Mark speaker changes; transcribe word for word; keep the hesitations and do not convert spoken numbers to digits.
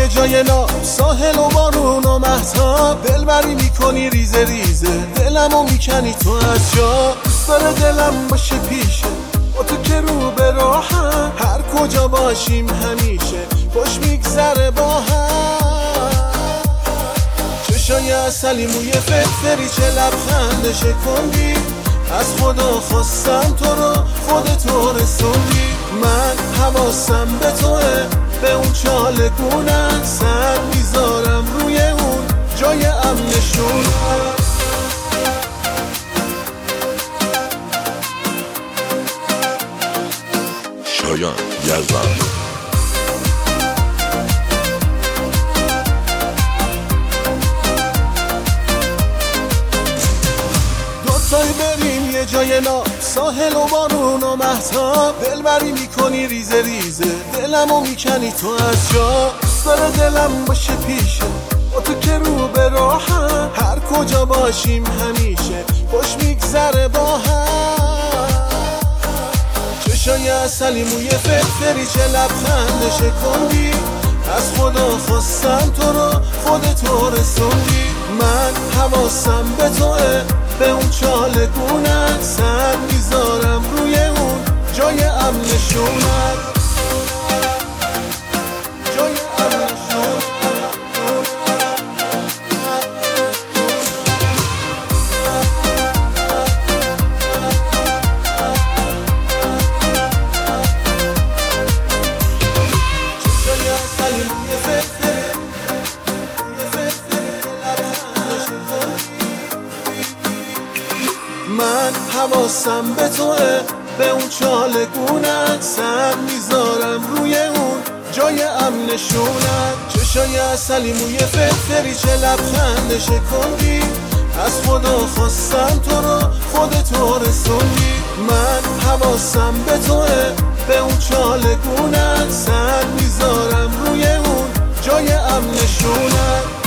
Speaker 1: جای ناب، ساحل و بارون و مهتاب، دلبری میکنی ریزه ریزه، دلمو میکنی تو از جا. دوست داره دلم باشه پیشه، با تو که رو به راهم، هر کجا باشیم همیشه خوش میگذره با هم. چشای عسلی، موی فرفری، چه لبخند شکندی، از خدا خواستم تو رو خودتو رسوندی. من حواسم به توه، به اون چالگونم، سر میذارم روی اون جای امنشون.
Speaker 2: شایان یزدان.
Speaker 1: دوتایی بریم یه جای ناب، ساحل و بارون و مهتاب، دلبری میکنی ریزه ریزه، دلمو میکنی تو از جا. دوست داره دلم باشه پیشه، با تو که رو به راهم، هر کجا باشیم همیشه خوش میگذره با هم. چشای عسلی، موی فرفری، چه لبخند شکندی، از خدا خواستم تو رو خودتو رسوندی. من حواسم به توه، به اون چالگونم، سر میذارم روی اون جای امنشونم، جای امنشونم. من حواسم به توه، به اون چالگونم، سر میذارم روی اون جای امنشونم. چشای عسلی، موی فرفری، چه لبخند شکندی، از خدا خواستم تو رو خودتو رسوندی. من حواسم به توه، به اون چالگونم، سر میذارم روی اون جای امنشونم.